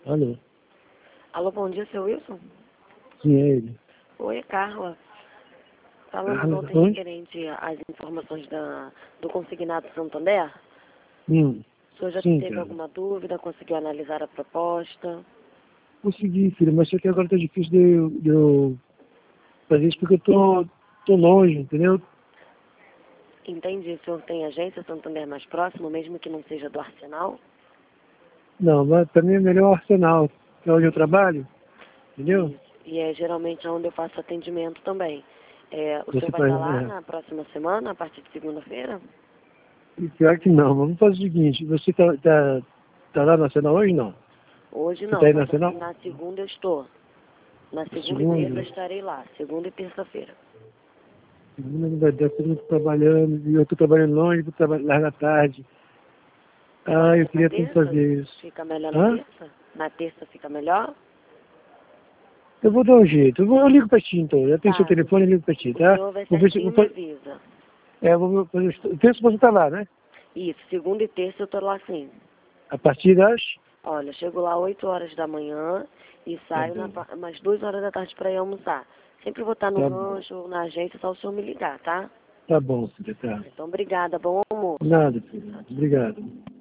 Alô? Alô, bom dia, seu Wilson? Sim, é ele. Oi, é Carla. Falamos Carla, ontem oi? referente às informações do consignado Santander. O senhor já Sim, teve cara. alguma dúvida? Conseguiu analisar a proposta? Consegui, filho, mas só que agora tá difícil de eu fazer isso porque eu tô longe, entendeu? Entendi. O senhor tem agência Santander mais próximo, mesmo que não seja do Arsenal? Não, mas pra mim é melhor o Arsenal, que é onde eu trabalho, entendeu? Isso. E é geralmente onde eu faço atendimento também. O senhor Você vai faz, estar lá na próxima semana, a partir de segunda-feira? E pior que não, mas vamos fazer o seguinte, você tá lá no Arsenal hoje, não? Hoje Você não, tá aí no mas Arsenal? na segunda eu estou. Na segunda e terça Segunda? estarei lá, segunda e terça-feira. Segunda não vai dar, porque eu tô trabalhando, e eu tô trabalhando longe, vou trabalhar lá na tarde. Ah, Pode eu ser na queria tanto terça? fazer isso. Fica melhor na Hã? terça? Na terça fica melhor? Eu vou dar um jeito. Eu ligo pra ti, então. Já tenho seu Tá. telefone, eu ligo pra ti, O tá? senhor vai Vou ver se... certinho me avisa. Terça você tá lá, né? Isso, segunda e terça eu tô lá sim. A partir das... Olha, chego lá 8 horas da manhã e Tá saio bom. umas 2 horas da tarde para ir almoçar. Sempre vou estar no Tá bom. rancho ou na agência, só o senhor me ligar, tá? Tá bom, filha, tá. Então, obrigada, bom almoço. Nada, filha. Obrigado.